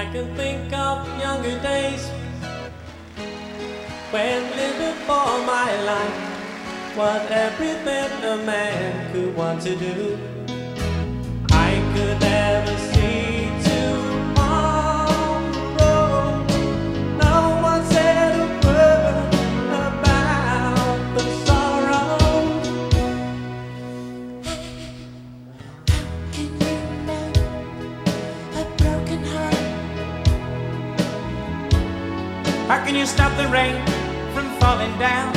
can think of younger days when living for my life was everything a man could want to do. I could never see tomorrow. No one said a word about the sorrow. Can you mend a broken heart? How can you stop the rain from falling down?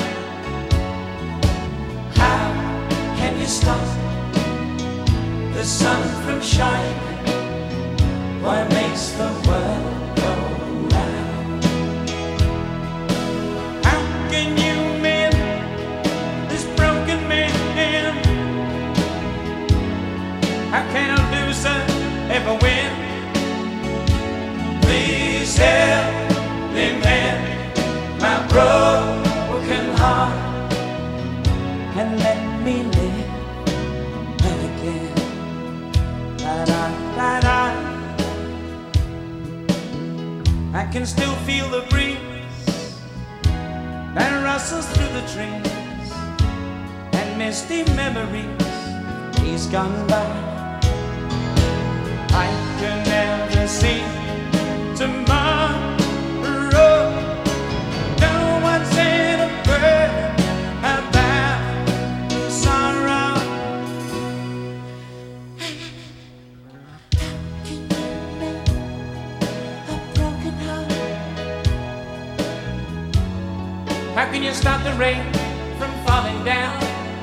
How can you stop the sun from shining? What makes the world go round? How can you mend this broken man? How can a loser ever win? Please help me mend my broken heart and let me live again. Da-da-da-da. I can still feel the breeze that rustles through the trees and misty memories he's gone by. I can never see tomorrow. No one said a word about sorrow. Can you mend a broken heart? How can you stop the rain from falling down?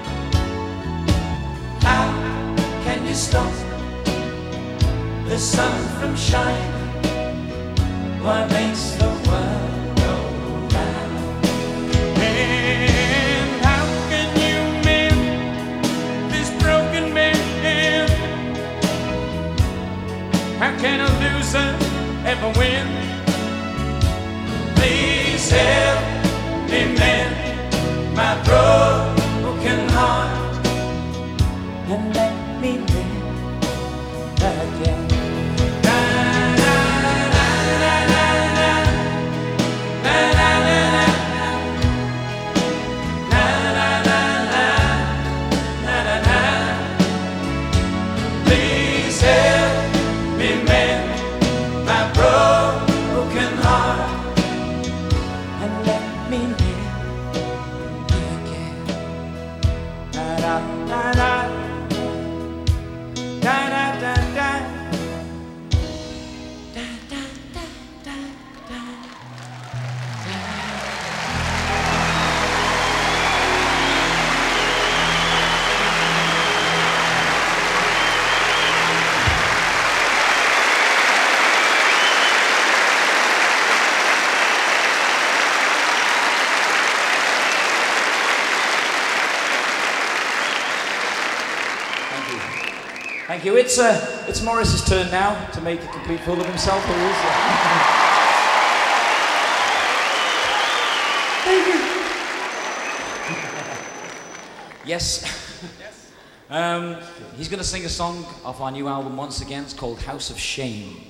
How can you stop the sun from shining? What makes the world go round? And how can you mend this broken man? How can a loser ever win? Please help me mend my broken heart and let me live again. Please help me mend my broken heart and let me live again. Da-da-da-da. Da-da-da-da. Thank you. It's Morris's turn now to make a complete fool of himself. Thank you. Yes. He's going to sing a song off our new album once again. It's called House of Shame.